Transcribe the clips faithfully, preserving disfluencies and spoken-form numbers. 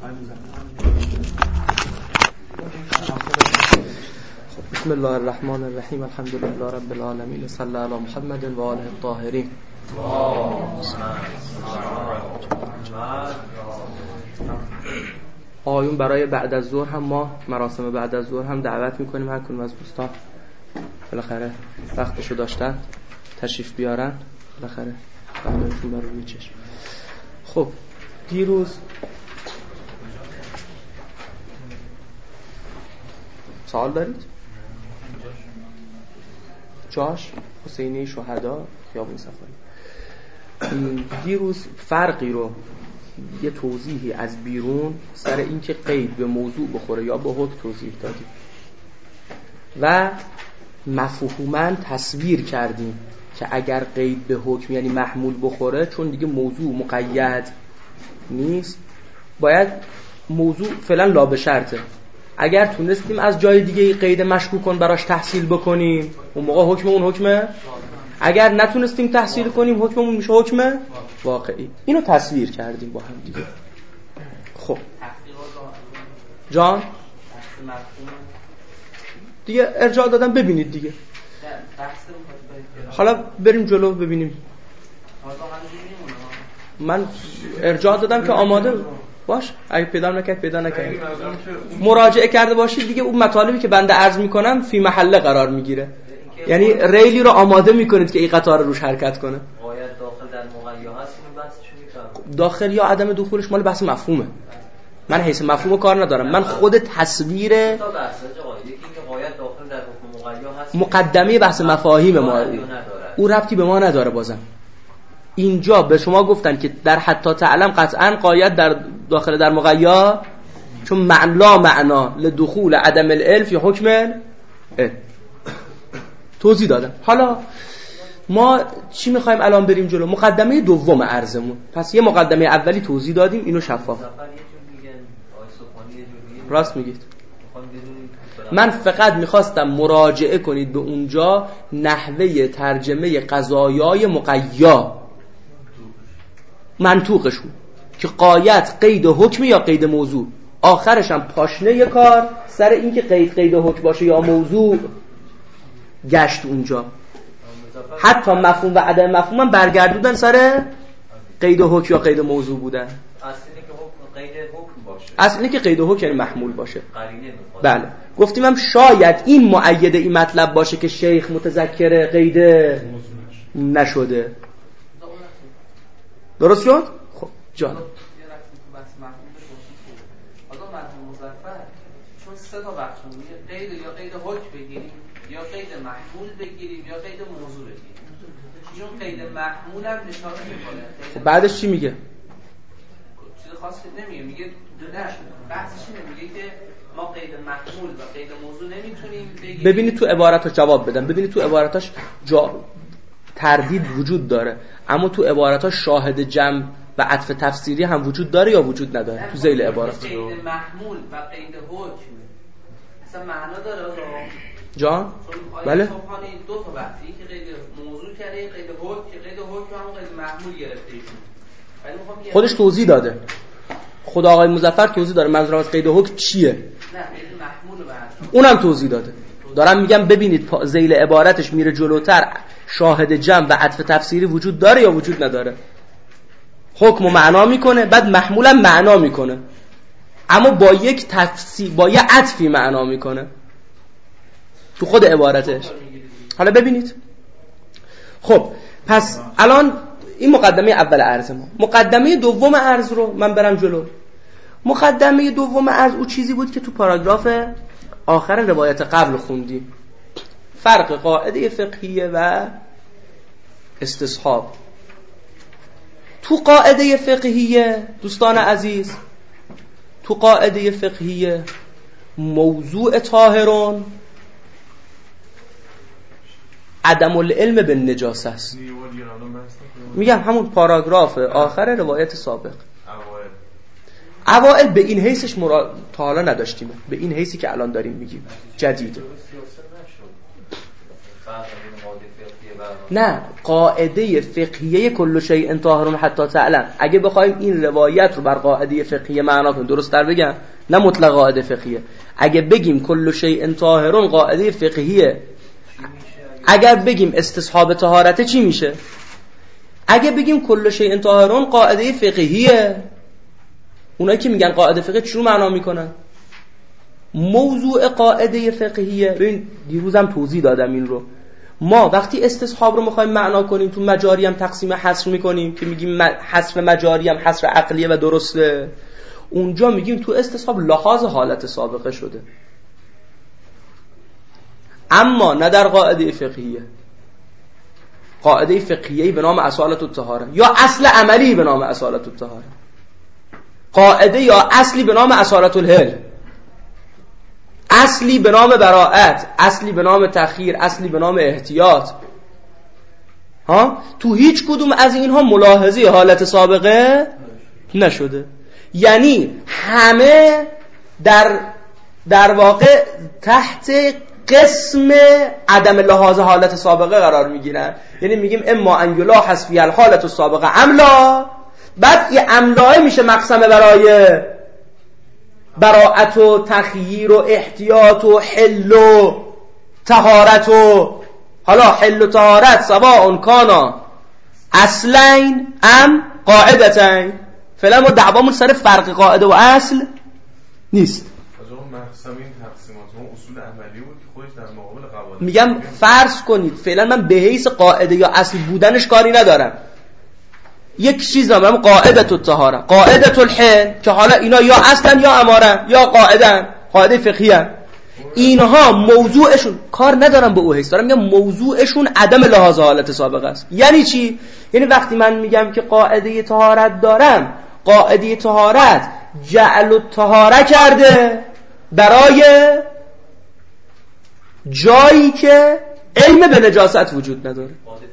بسم الله الرحمن الرحیم. الحمد لله رب العالمین. صلی الله علی محمد و آله الطاهرین. آیون برای بعد از ظهر هم ما مراسم بعد از ظهر هم دعوت میکنیم. هر کدوم از دوستان بالاخره وقتشو داشتن تشریف بیارن، بالاخره بعدشون برای روی چشم. خب دیروز سوال دارید؟ جاش حسینی شهدا خیابون صفایی. دیروز فرقی رو یه توضیحی از بیرون سر اینکه قید به موضوع بخوره یا به حکم توضیح دادیم و مفهوماً تصویر کردیم که اگر قید به حکم یعنی محمول بخوره، چون دیگه موضوع مقید نیست، باید موضوع فعلا لا به شرطه. اگر تونستیم از جای دیگه قید مشکوکن براش تحصیل بکنیم، اون موقع حکم اون حکمه. اگر نتونستیم تحصیل کنیم، حکممون میشه حکم واقعی. اینو تصویر کردیم با هم دیگه. خب جان دیگه ارجاع دادم، ببینید دیگه. حالا بریم جلو ببینیم. من ارجاع دادم که آماده باش. اگه پیدا نکرد پیدا نکرد مراجعه کرده باشید دیگه. اون مطالبی که بنده عرض میکنم فی محله قرار میگیره، یعنی ریلی رو آماده میکنید که این قطار روش حرکت کنه. قایت داخل در مقیا هست، اینو بحثش میکنم. داخل یا عدم دخولش مال بحث مفهومه. من حیث مفهوم کار ندارم. من خود تصویر تا بحث آقا یکی اینکه قایت داخل در حکم مقیا هست، مقدمه بحث مفاهیم ما او ربطی به ما نداره. بازم اینجا به شما گفتن که در حتی تعلم قطعا قایت در داخل در مقیا، چون معنا معنا لدخول عدم الالف یا حکم ال توضیح دادم. حالا ما چی میخوایم الان بریم جلو؟ مقدمه دوم عرضمون. پس یه مقدمه اولی توضیح دادیم، اینو شفاف. راست میگید. من فقط میخواستم مراجعه کنید به اونجا نحوه ترجمه قضایای مقیا، منطوقشون، که قایت قید حکم یا قید موضوع. آخرش هم پاشنه کار سر این که قید قید حکم باشه یا موضوع گشت اونجا. حتی مفهوم و عدم مفهوم هم برگردودن سر قید حکم یا قید موضوع بودن. اصلی که حکم قید حکم باشه، اصلی که قید حکم یعنی محمول باشه. قرینه میخواد. بله گفتیم هم شاید این مؤید این مطلب باشه که شیخ متذکر قید نشده. درست شد؟ خب جان چون سه تا بخش میگه قید یا قید حکم بگیریم یا قید محمول بگیریم یا قید موضوع بگیریم. چون قید محمول هم اشاره میکنه. خب بعدش چی میگه؟ چیز خاصی نمیگه. میگه نه بحثش نمیگه که ما قید محمول و قید موضوع نمیتونیم بگیریم. ببینید تو عبارتاش جواب بدم. ببینید تو عبارتاش جا... تردید وجود داره، اما تو عبارتاش شاهد جمع و عطف تفسیری هم وجود داره یا وجود نداره؟ تو ذیل عبارت قید محمول و قید حکم اصلا معنا داره جان؟ بله صبحانی دو تا بحثی که قید موضوع کرده، قید حکم که قید حکم هم قید محمول گرفته ایشون. خودش توضیح داده. خدا آقای مظفر توضیح داره منظورم از قید حکم چیه. نه قید محمول بعد اونم توضیح داده. دارم میگم ببینید ذیل عبارتش میره جلوتر. شاهد جمع و عطف تفسیری وجود داره یا وجود نداره؟ حکم معنا میکنه، بعد محمولا معنا میکنه، اما با یک تفسیر با یک عطفی معنا میکنه تو خود عبارتش. حالا ببینید. خب پس الان این مقدمه اول عرض ما. مقدمه دوم عرض رو من برم جلو. مقدمه دوم عرض او چیزی بود که تو پاراگراف آخر روایت قبل خوندیم. فرق قاعده فقهیه و استصحاب. تو قاعده فقهیه دوستان عزیز، تو قاعده فقهیه موضوع طاهرون عدم العلم به نجاسه است. میگم همون پاراگراف آخر روایت سابق. اوائل به این حیثش مرا... تا حالا نداشتیم، به این حیثی که الان داریم میگیم جدیده. نه، قاعده فقهیه کل شیء طاهر حتی تعلم. اگه بخوایم این روایت رو بر قاعده فقهیه معنا کنیم، درست تر بگم، نه مطلق قاعده فقهیه، اگه بگیم کل شیء طاهر قاعده فقهیه، اگر بگیم استصحاب طهارت چی میشه؟ اگه بگیم کل شیء طاهر قاعده فقهیه، اونایی که میگن قاعده فقهیه چی رو معنا میکنن؟ موضوع قاعده فقهیه، ببین دیروزم توضیح دادم این رو، ما وقتی استصحاب رو میخوایم معنا کنیم تو مجاری هم تقسیم حصر میکنیم که میگیم حصر مجاری هم حصر عقلیه و درسته، اونجا میگیم تو استصحاب لحاظ حالت سابقه شده، اما نه در قاعده فقهیه. قاعده فقهیه‌ای به نام اصالت الطهاره یا اصل عملی به نام اصالت الطهاره، قاعده یا اصلی به نام اصالت الحل، اصلی به نام براءت، اصلی به نام تخییر، اصلی به نام احتیاط. ها تو هیچ کدوم از اینها ملاحظه حالت سابقه نشده، یعنی همه در در واقع تحت قسم عدم لحاظ حالت سابقه قرار میگیرن. یعنی میگیم اما ان یلاحظ فی الحالت السابقه املا، بعد این املاه میشه مقسمه برای براءت و تخییر و احتیاط و حل و طهارت. و حالا حل و طهارت سواء کانا اصلین ام قاعدتین، فعلا ما دعوامون سر فرق قاعده و اصل نیست. میگم فرض کنید فعلا من به حیث قاعده یا اصل بودنش کاری ندارم، یک چیز نامم قاعده الطهاره، قاعده الحل، که حالا اینا یا اصلا یا امارن یا قاعدن، قاعده فقهیه، اینها موضوعشون کار ندارم به او حیث، دارم میگم موضوعشون عدم لحاظ حالت سابقه است. یعنی چی؟ یعنی وقتی من میگم که قاعده طهارت دارم، قاعده طهارت جعل الطهاره کرده برای جایی که علم به نجاست وجود نداره.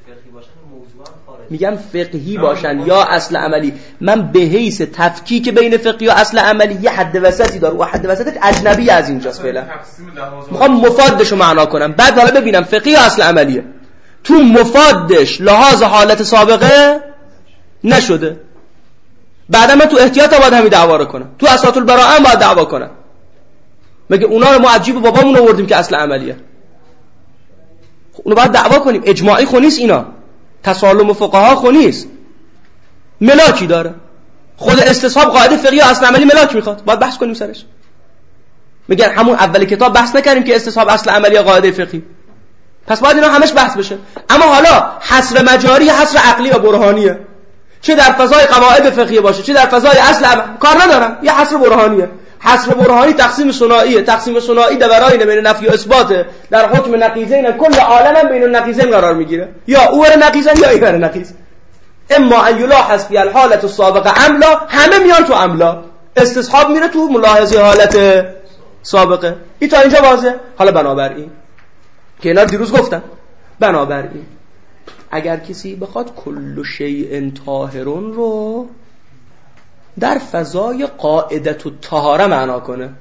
میگم فقهی باشن یا اصل عملی، من به حیث تفکیک بین فقهی و اصل عملی یه حد وسطی داره و حد وسطش اجنبی از اینجاست. فعلا میخوام مفادشو معنا کنم، بعد حالا ببینم فقهی یا اصل عملیه. تو مفادش لحاظ حالت سابقه نشده، بعدا من تو احتیاط باید همین دعوا رو کنم، تو اساس البراءه باید دعوا کنم. مگه اونا رو ما عجیب بابامون آوردیم که اصل عملیه؟ اونو باید دعوا کنیم. اجماعی خو نیست، اینا تسالم فقها خو نیست، ملاکی داره. خود استصحاب قاعده فقهی و اصل عملی ملاک میخواد، باید بحث کنیم سرش. میگن همون اول کتاب بحث نکردیم که استصحاب اصل عملی یا قاعده فقهی، پس باید اینا همش بحث بشه. اما حالا حصر مجاری حصر عقلی و برهانیه، چه در فضای قواعد فقهی باشه چه در فضای اصل عمل، کار ندارم، یه حصر برهانیه. حصر برهانی تقسیم ثنائیه، تقسیم ثنائی دورایین بین نفی و اثبات، در حکم نقیضین کل عالم بین النقیضین قرار میگیره، یا اور نقیضن یا ایور نقیض. اما ان یلاحظ فی الحالت السابقه املا، همه میان تو املا، استصحاب میره تو ملاحظه حالت سابقه. این تا اینجا واضحه. حالا بنابراین که اینا دیروز گفتم، بنابراین اگر کسی بخواد کل شیء طاهرون رو در فضای قاعده الطهاره معنا کنه،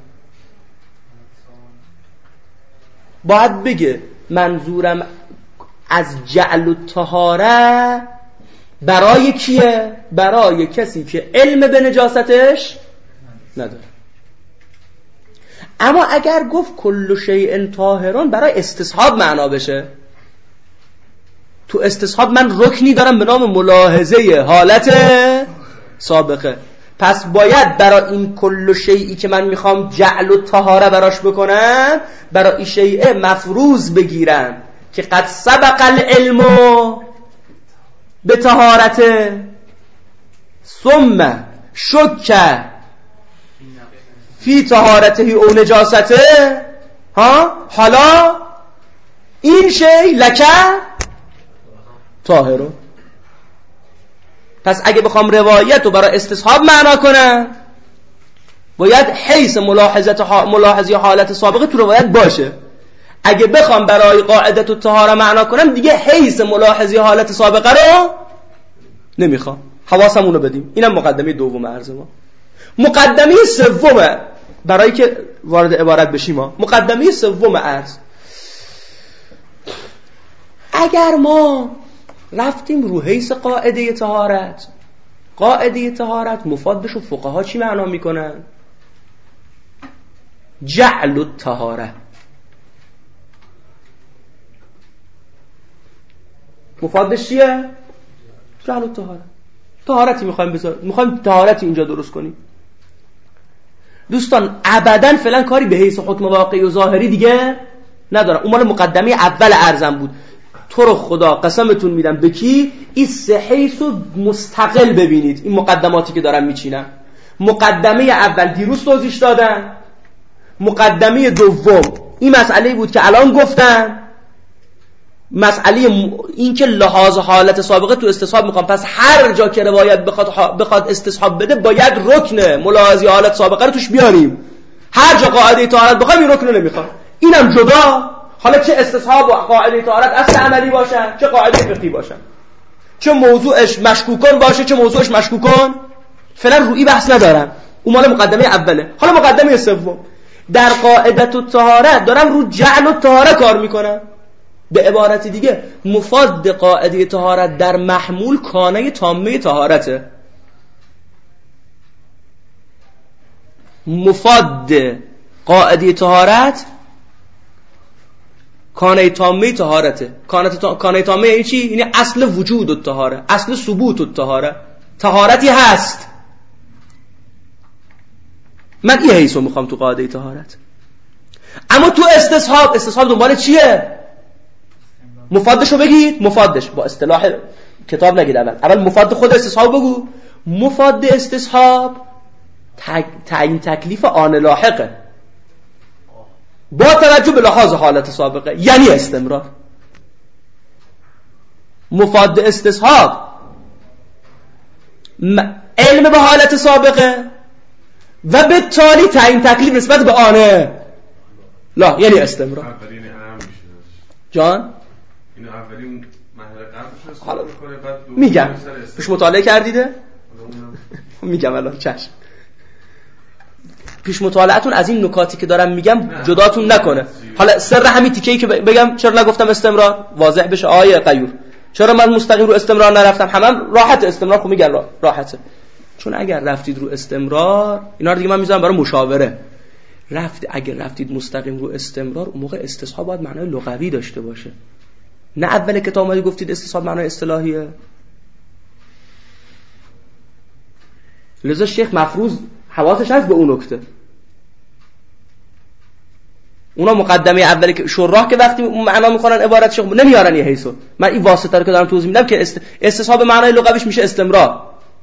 باید بگه منظورم از جعل الطهاره برای کیه؟ برای کسی که علم به نجاستش نداره. اما اگر گفت کل شیء طاهرون برای استصحاب معنا بشه، تو استصحاب من رکنی دارم به نام ملاحظه حالت سابقه، پس باید برای این کل شیئی که من میخوام جعل و طهاره براش بکنم، برای این شیء مفروض بگیرم که قد سبق العلم به طهارت ثم شک فی طهارته او نجاسته، ها حالا این شیء لکه طاهرون. پس اگه بخوام روایت رو برای استصحاب معنا کنم، باید حیث ملاحظت ملاحظه حالت سابقه تو روایت باشه. اگه بخوام برای قاعده الطهاره معنا کنم، دیگه حیث ملاحظه حالت سابقه رو نمیخوام. حواسمون رو بدیم. اینم مقدمه دوم عرض ما. مقدمه سوم، برای که وارد عبارت بشیم، ما مقدمه سوم عرض، اگر ما رفتیم رو حیث قاعده طهارت، قاعده طهارت مفادش و فقها چی معنا میکنن؟ جعل الطهاره. مفادش چیه؟ جعل الطهاره. طهارتی میخوایم بذاریم، میخوایم طهارتی اینجا درست کنیم. دوستان ابداً فعلا کاری به حیث حکم واقعی و ظاهری دیگه ندارم. اون مال مقدمه اول ارزم بود. تو رو خدا قسمتون میدم به کی؟ این سه حیثو مستقل ببینید. این مقدماتی که دارم میچینم، مقدمه اول دیروز توضیح دادن، مقدمه دوم این مسئله بود که الان گفتن، مسئله این که لحاظ حالت سابقه تو استصحاب میخوام. پس هر جا که روایت بخواد بخواد استصحاب بده باید رکن ملاحظه حالت سابقه رو توش بیاریم. هر جا قاعده طهارت بخوایم این رکن رو نمیخوام. اینم جدا. حالا چه استصحاب و قاعده طهارت اصل عملی باشن، چه قاعده فقهی باشن، چه موضوعش مشکوکن باشه، چه موضوعش مشکوکن، فعلا روی بحث ندارم. اون مال مقدمه اوله. حالا مقدمه سوم، در قاعده الطهارت دارم رو جعل الطهاره کار میکنم. به عبارت دیگه مفاد قاعده طهارت در محمول کانه تامه طهارته. مفاد قاعده طهارت کانه تامه طهارته. کانه تامه یعنی چی؟ یعنی اصل وجود الطهاره، اصل ثبوت الطهاره. طهارتی هست. من این حیثو میخوام تو قاعده طهارت. اما تو استصحاب، استصحاب دنبال چیه؟ مفادشو بگید. مفادش با اصطلاح کتاب نگید. اول اول مفاد خود استصحاب بگو. مفاد استصحاب تعیین تکلیف آن لاحقه با توجه به لحاظ حالت سابقه، یعنی استمرار. مفاد استصحاب علم به حالت سابقه و به تالی تعیین تکلیف نسبت به آنه لا، یعنی استمرار. جان این اولین مرحله قبلش حالا میکنه، بعد میگم پیش مطالعه کردیده؟ میگم الان چشم. پیش مطالعتون از این نکاتی که دارم میگم جداتون نکنه. حالا سر همین تیکه‌ای که بگم چرا نگفتم استمرار واضح بشه. آیه قیور چرا من مستقیم رو استمرار نرفتم؟ همم راحت استمرار. خب میگن راحته، چون اگر رفتید رو استمرار، اینا رو دیگه من میذارم برای مشاوره. رفت اگر رفتید مستقیم رو استمرار، اون موقع استصحاب باید معنای لغوی داشته باشه، نه اول کتاب اومدید گفتید استصحاب معنای اصطلاحیه. لذا شیخ مفروض حواسش هست به اون نکته. اونا مقدمه اولی که شراح که وقتی معنا میخونن عبارت شیخ نمیارن یه حیثو. من این واسطه رو که دارم توضیح میدم که است... استصحاب معنای لغویش میشه استمرار،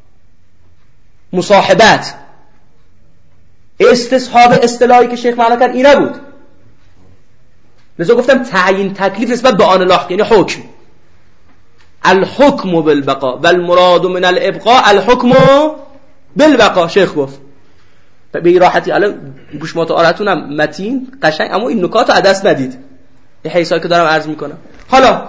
مصاحبت. استصحاب اصطلاحی که شیخ معنا کرد این نبود. لذا گفتم تعیین تکلیف نسبت به آن لاحق، یعنی حکم. الحکم بالبقاء والمراد من الابقاء الحکم بالبقاء. شیخ گفت به راحتی. الان گوش مطالعتونم متین قشنگ، اما این نکات رو دست ندید. این حیثایی که دارم عرض میکنم. حالا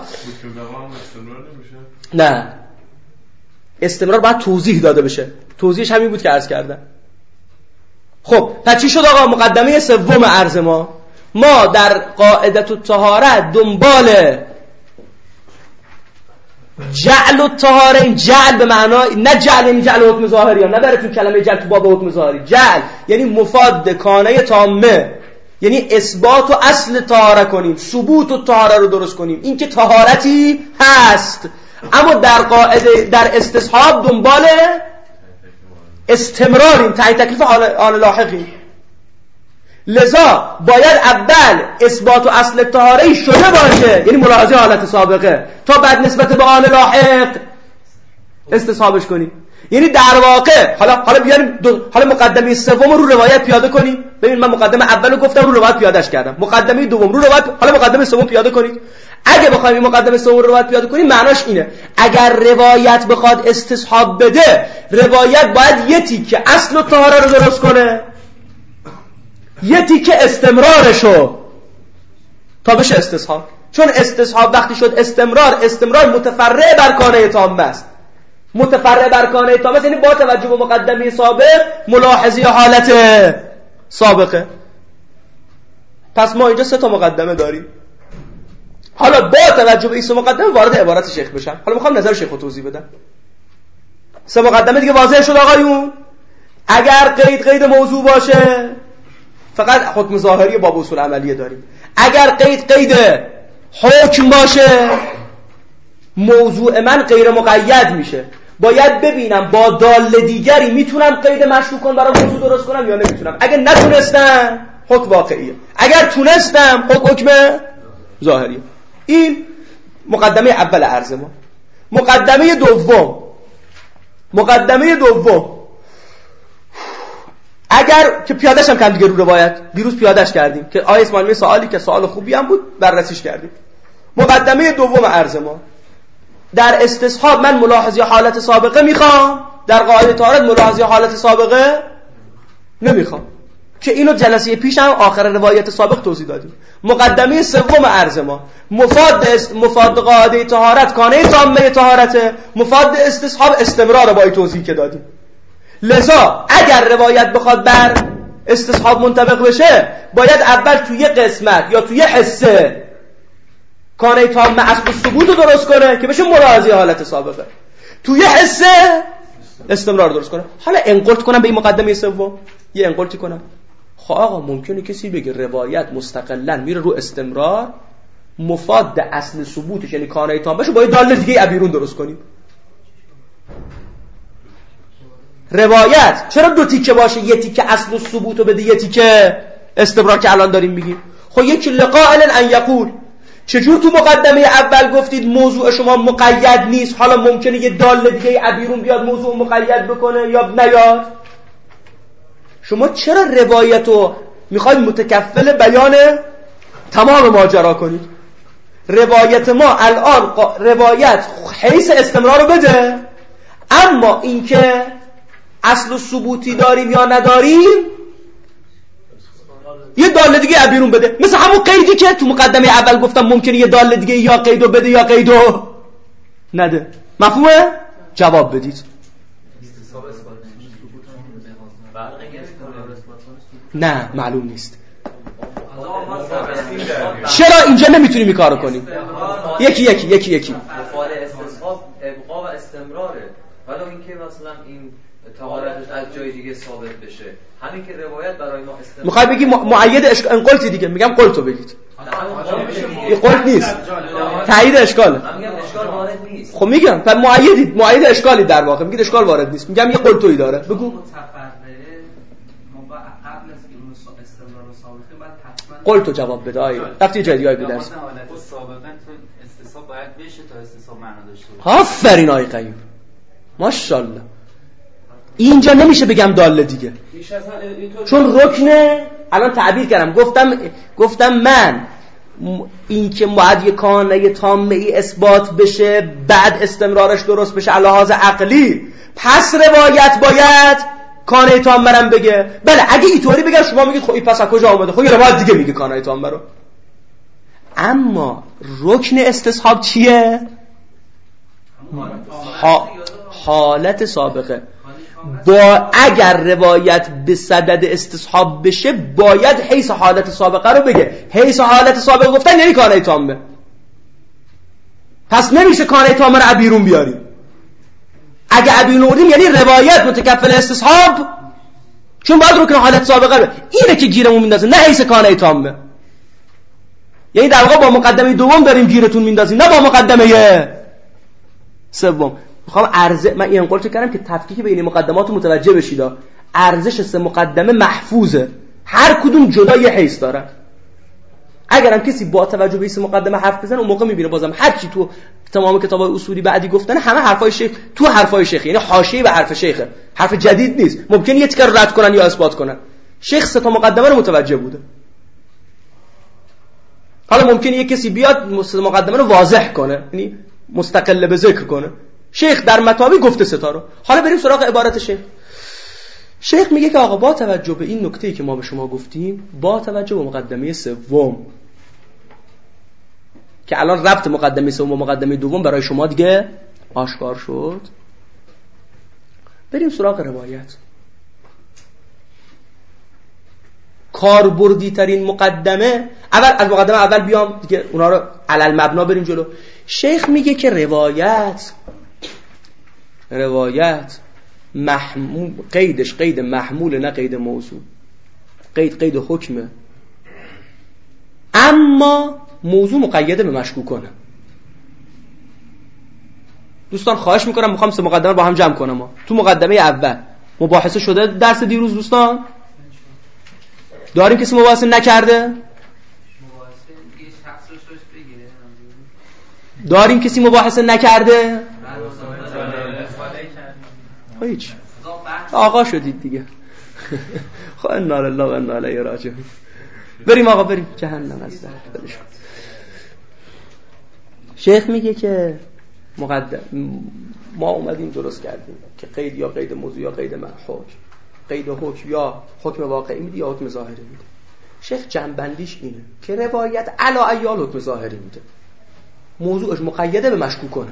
نه، استمرار باید توضیح داده بشه. توضیحش همین بود که عرض کردم. خب پس چی شد آقا؟ مقدمه سوم عرض ما ما در قاعده الطهارت دنبال جعل الطهاره. این جعل به معنای نه جعل یعنی جعل حکم ظاهری، نه داره تو کلمه جعل تو باب حکم ظاهری. جعل یعنی مفاد کانه تامه، یعنی اثبات و اصل طهاره کنیم، ثبوت و طهاره رو درست کنیم، این که طهارتی هست. اما در قاعده در استصحاب دنبال استمراریم، تعیین تکلیف آن لاحقیم. لذا باید اول اثبات و اصل طهاره شده باشه، یعنی ملاحظه حالت سابقه، تا بعد نسبت به آن لاحق استصحابش کنیم. یعنی در واقع حالا حالا بیاریم حالا مقدمه سوم رو روایت پیاده کنیم. ببین من مقدمه اولو گفتم رو روایت پیادهش کردم، مقدمه دوم رو روایت، حالا مقدمه سوم پیاده کنید. اگه بخوایم مقدمه سوم رو روایت پیاده کنیم معناش اینه اگر روایت بخواد استصحاب بده، روایت باید یه تیکه اصل طهاره رو درست کنه، یه تیکه استمرارشو، تا بشه استصحاب. چون استصحاب وقتی شد استمرار، استمرار متفرع بر کانه تامه است. متفرع بر کانه تامه یعنی با توجه به مقدمه سابق ملاحظه حالت سابقه. پس ما اینجا سه تا مقدمه داریم. حالا با توجه به این سه مقدمه وارد عبارت شیخ بشم. حالا میخوام نظر شیخ رو توضیح بدم. سه مقدمه دیگه واضح شد آقایون. اگر قید قید موضوع باشه فقط حکم ظاهری باب اصول عملیه داریم. اگر قید قید حکم باشه موضوع من غیر مقید میشه. باید ببینم با دال دیگری میتونم قید مشروع کنم برای موضوع درست کنم یا نمیتونم. اگه نتونستم حکم واقعیه، اگر تونستم حکم حکم ظاهریه. این مقدمه اول عرض ما. مقدمه دوم مقدمه دوم اگر که پیاده‌ش هم کم دیگه رو روایت دیروز پیاده‌اش کردیم که آیه اسماعیل سوالی که سوال خوبی هم بود بررسیش کردیم. مقدمه دوم عرض ما در استصحاب من ملاحظه حالت سابقه میخوام، در قاعده طهارت ملاحظه حالت سابقه نمیخوام که اینو جلسه پیش هم آخر روایت سابق توضیح دادیم. مقدمه سوم عرض ما مفاد است مفاد قاعده طهارت کانه تامه طهارت، مفاد استصحاب استمرار با توضیح که دادیم. لذا اگر روایت بخواد بر استصحاب منطبق بشه باید اول توی قسمت یا توی حصه کانه تامه اصل ثبوت رو درست کنه که بشه ملاحظه حالت سابقه، توی حصه استمرار درست کنه. حالا انقلت کنم به این مقدمه سوم، یه انقلتی کنم. خب آقا ممکنه کسی بگه روایت مستقلاً میره رو استمرار، مفاد اصل ثبوتش یعنی کانه تام بشه باید دال دیگه ابیرون درست کنیم. روایت چرا دو تیکه باشه؟ یه تیکه اصل و ثبوتو بده، یه تیکه استمرار که الان داریم میگیم. خب یکی لقائل ان یقول چجور تو مقدمه اول گفتید موضوع شما مقید نیست، حالا ممکنه یه دال دیگه ابیرون بیاد موضوع مقید بکنه یا نیاد؟ شما چرا روایتو میخواید متکفل بیان تمام ماجرا کنید؟ روایت ما الان روایت حیث استمرار رو بده، اما اینکه اصل و ثبوتی داریم یا نداریم یه دال دیگه ابیرون بده. مثل همون قیدی که تو مقدمه اول گفتم ممکنه یه دال دیگه یا قیدو بده یا قیدو نده. مفهومه؟ جواب بدید. نه معلوم نیست. چرا اینجا نمیتونیم این کارو کنیم؟ یکی یکی یکی یکی مفعول استصحاب ابقا و استمراره، ولی اینکه مثلا این طهارتش از جای دیگه ثابت بشه، همین که روایت برای ما استمرار میخوای بگی مؤید اشکال انقلتی دیگه، میگم قلتو بگید. این قلت نیست، تایید اشکاله. من میگم اشکال وارد نیست. خب میگم پس مؤیدید، مؤید اشکالی در واقع میگید اشکال وارد نیست. میگم یه قلتویی داره. بگو قلتو جواب بده. آیه رفتی جای دیگه بدرس سابقا تو استصحاب باید بشه تا استصحاب معنا داشته باشه. آفرین آقای قیوم ماشاءالله. اینجا نمیشه بگم داله دیگه، چون رکنه. الان تعبیر کردم گفتم گفتم من این که معدی کانه تامه ای اثبات بشه بعد استمرارش درست بشه علاوه عقلی، پس روایت باید کانه تامه رم بگه. بله اگه اینطوری بگم شما میگید خب این پس از کجا اومده؟ خب یه روایت دیگه میگه کانه تامه رو. اما رکن استصحاب چیه؟ ها حالت سابقه. با اگر روایت به صدد استصحاب بشه باید حیث حالت سابقه رو بگه. حیث حالت سابقه گفتن یعنی کانه تامه، پس نمیشه کانه تامه رو بیرون بیاریم. اگه ابیون آوردیم یعنی روایت متکفل استصحاب، چون باید رکن حالت سابقه رو. اینه که گیرمون میندازه، نه حیث کانه تامه. یعنی در واقع با مقدمه دوم داریم گیرتون میندازیم، نه با مقدمه سوم. میخوام ارزش من این انقلت کردم که تفکیک بین مقدمات متوجه بشید. ارزش سه مقدمه محفوظه، هر کدوم جدا یه حیث داره. اگرم کسی با توجه به این سه مقدمه حرف بزنه اون موقع میبینه بازم هر چی تو تمام کتابای اصولی بعدی گفتن همه حرفای شیخ تو حرفای شیخ، یعنی حاشیه به حرف شیخه، حرف جدید نیست. ممکنه یه تیکر رد کنن یا اثبات کنن. شیخ سه تا مقدمه رو متوجه بوده. حالا ممکنه یه کسی بیاد مقدمه رو واضح کنه، یعنی مستقل به ذکر کنه. شیخ در مطابق گفته ستا رو. حالا بریم سراغ عبارت شیخ. شیخ میگه که آقا با توجه به این نکته‌ای که ما به شما گفتیم، با توجه به مقدمه سوم که الان ربط مقدمه سوم و مقدمه دوم برای شما دیگه آشکار شد، بریم سراغ روایت. کاربردی ترین مقدمه اول از مقدمه اول بیام دیگه اونا رو علل مبنا بریم جلو. شیخ میگه که روایت روایت محمول، قیدش قید محمول نه قید موضوع، قید قید حکمه، اما موضوع مقیده به مشکوکانه. دوستان خواهش میکنم میخوام سه مقدمه با هم جمع کنم. ما تو مقدمه اول مباحثه شده درس دیروز دوستان داریم، کسی مباحثه نکرده؟ داریم کسی مباحثه نکرده؟ هیچ آقا شدید دیگه. خب انا لله و انا الیه راجعون. بریم آقا بریم جهنم از در بدش. شیخ میگه که مقدم ما اومدیم درست کردیم که قید یا قید موضوع یا قید حکم، قید حکم یا حکم واقعی میده یا حکم ظاهری میده. شیخ جنبندیش اینه که روایت علا ایال حکم ظاهری میده، موضوعش مقیده به مشکوکانه.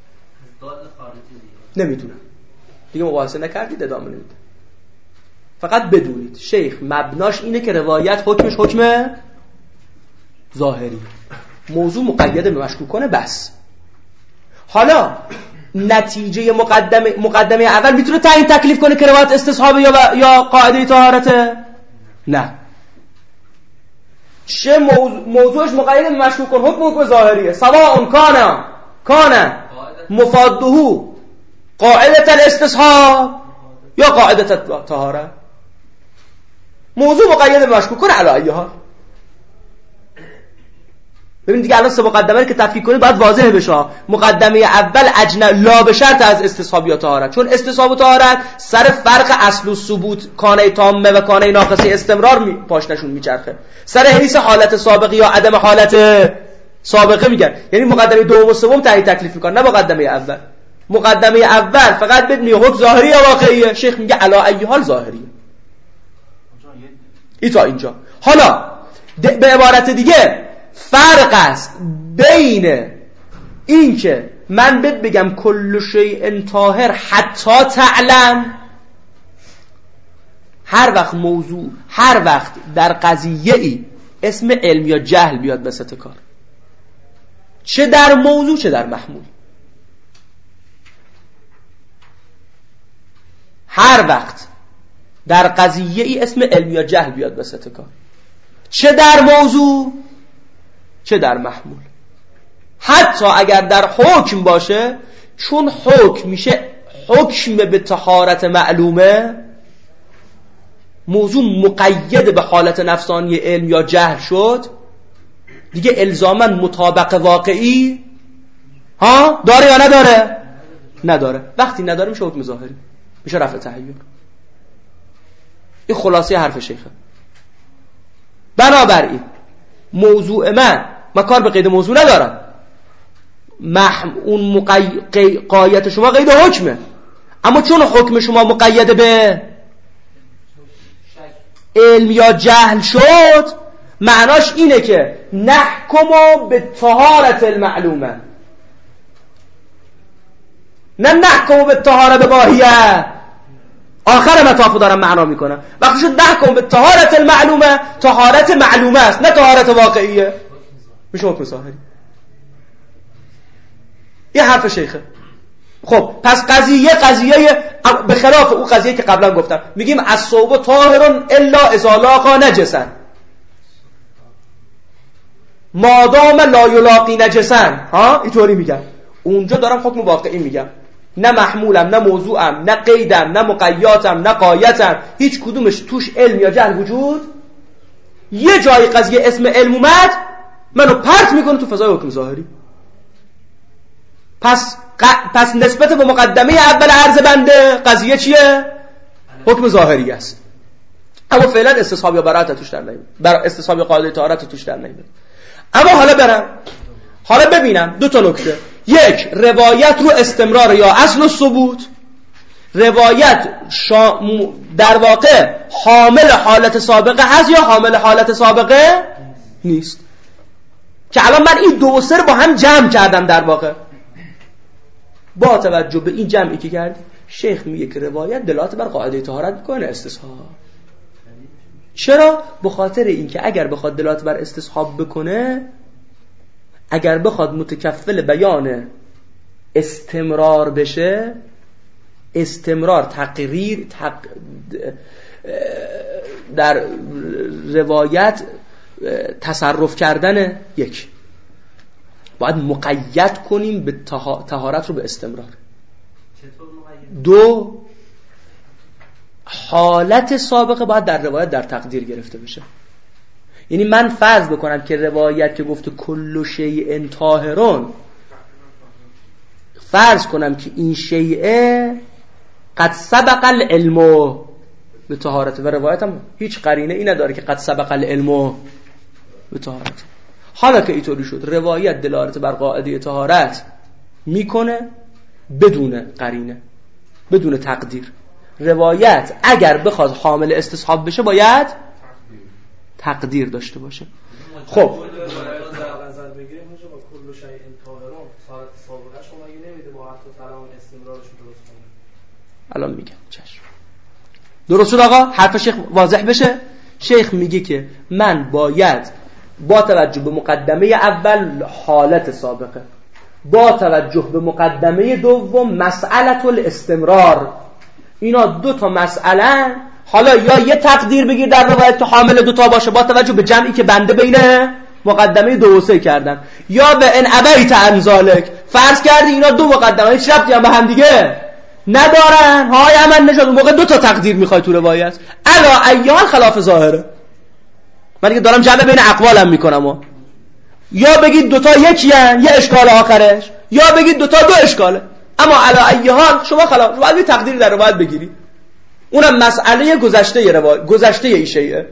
نمیدونم دیگه مباحثه نکردید ادامه نمیده. فقط بدونید شیخ مبناش اینه که روایت حکمش حکم ظاهری، موضوع مقیده به مشکوکانه بس. حالا نتیجه مقدمه مقدمه اول میتونه تعیین تکلیف کنه که روایت استصحابه یا یا قاعده طهارته؟ نه. چه موضوع موضوعش مقید به مشکوک کن حکم حکم ظاهریه، سواء کان کان مفاده قاعده الاستصحاب یا قاعده الطهاره، موضوع مقید به مشکوک کن علی ای حال. ببین دیگه الان سه مقدمه که تفکیک کنید باید واضح بشه. مقدمه اول اجنب لا به شرط از استصحاب یا طهارت، چون استصحاب و طهارت سر فرق اصل و ثبوت کانه تامه و کانه ناقصه استمرار می پاشنشون میچرخه، سر حیث حالت سابقه یا عدم حالت سابقه میگن. یعنی مقدمه دوم و سوم تعیین تکلیف میکنن، نه مقدمه اول. مقدمه اول فقط بدونی حکم ظاهری یا واقعیه. شیخ میگه علی ای حال ظاهریه. ای تا اینجا. حالا به عبارت دیگه فرق است بین این که من بهت بگم کل شیء طاهر حتی تعلم، هر وقت موضوع هر وقت در قضیه ای اسم علم یا جهل بیاد وسط کار، چه در موضوع چه در محمول، هر وقت در قضیه ای اسم علم یا جهل بیاد وسط کار، چه در موضوع چه در محمول، حتی اگر در حکم باشه، چون حکم میشه حکم به طهارت معلومه، موضوع مقید به حالت نفسانی علم یا جهل شد دیگه الزاما مطابق واقعی ها داره یا نداره؟ نداره. وقتی نداره میشه حکم ظاهری، میشه رفع تحیر. این خلاصه حرف شیخه. بنابراین موضوع من من کار به قید موضوع ندارم، محم اون مقی... قایت شما قید حکمه، اما چون حکم شما مقید به علم یا جهل شد، معناش اینه که نحکمو به طهارت المعلومه، نه نحکمو به طهارت بباهیه. آخر مطاف دارم معنا میکنم. وقتی شد نحکم به طهارت المعلومه، طهارت معلومه است نه طهارت واقعیه، میشه حکم ظاهری. یه حرف شیخه. خب پس قضیه قضیه به خلاف اون قضیه که قبلا گفتم، میگیم الصوب طاهر الا اذا لاقی نجسا، مادام لا یلاقی نجسا، ها اینطوری میگم. اونجا دارم حکم واقعی میگم، نه محمولم نه موضوعم نه قیدم نه مقیاتم نه قایتم، هیچ کدومش توش علم یا جهل وجود. یه جای قضیه اسم علم اومد منو پرت میکنه تو فضای حکم ظاهری. پس ق... پس نسبت به مقدمه اول عرض بنده قضیه چیه؟ حکم ظاهری است. اما فعلا استصحاب یا براءت توش در نمیاد، بر استصحاب یا قاعده طهارت توش در نمیاد. اما حالا برم حالا ببینم دو تا نکته. یک، روایت رو استمرار یا اصل و ثبوت. روایت شا... در واقع حامل حالت سابقه هست یا حامل حالت سابقه نیست، که الان من این دو و سه با هم جمع کردم. در واقع با توجه به این جمعی که کرد، شیخ میگه که روایت دلالت بر قاعده طهارت میکنه، استصحاب چرا؟ به خاطر اینکه اگر بخواد دلالت بر استصحاب بکنه، اگر بخواد متکفل بیان استمرار بشه، استمرار تقریر تق... در روایت تصرف کردن، یک باید مقید کنیم به طهارت رو به استمرار. دو، حالت سابقه باید در روایت در تقدیر گرفته بشه. یعنی من فرض بکنم که روایت که گفته کل شیء طاهرون، فرض کنم که این شیء قد سبق العلم به طهارت، و روایت هم هیچ قرینه ای نداره که قد سبق العلم به طهارت. حالا که اینطوری شد، روایت دلالت بر قاعده طهارت میکنه بدون قرینه، بدون تقدیر. روایت اگر بخواد حامل استصحاب بشه باید تقدیر داشته باشه. خب نظر بگیریم اونجا با کل شیء طاهرون طهارت سابقه شما اگه نمیده با حتی کلام استمرارش درست کنه. الان میگم چشم. درست شد آقا؟ حرف شیخ واضح بشه. شیخ میگه که من باید با توجه به مقدمه اول حالت سابقه، با توجه به مقدمه دوم مسئله الاستمرار، اینا دو تا مسئله، حالا یا یه تقدیر بگیر در روایت که حامل دو تا باشه با توجه به جمعی که بنده بین مقدمه دو و سه کردم، یا به ان ابیت عن ذلک، فرض کردی اینا دو مقدمه هیچ ربطی هم به هم دیگه ندارن، های عمل نشد، اون موقع دو تا تقدیر میخوای تو روایت، الا ایال خلاف ظاهره. من دیگه دارم جمع بین اقوالم میکنم و. یا بگید دوتا یکی هن، یه اشکال آخرش، یا بگید دوتا دو اشکاله، اما علی ای حال شما خلاف باید یه تقدیر در روایت بگیری، اونم مسئله گذشته روایت، گذشته ایشه‌ایه.